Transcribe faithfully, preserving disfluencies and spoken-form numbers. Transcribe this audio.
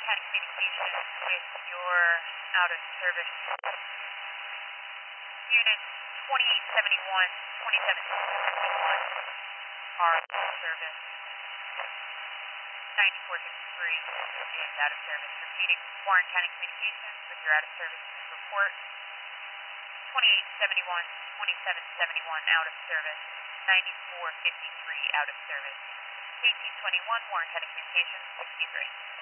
County Communications with your out of service unit twenty-eight seventy-one, twenty-seven seventy-one are out of service. ninety-four fifty-three is out of service. Repeating, Warren County Communications with your out of service report. twenty-eight seventy-one, twenty-seven seventy-one out of service. ninety-four fifty-three out of service. eighteen twenty-one Warren County Communications, sixty-three.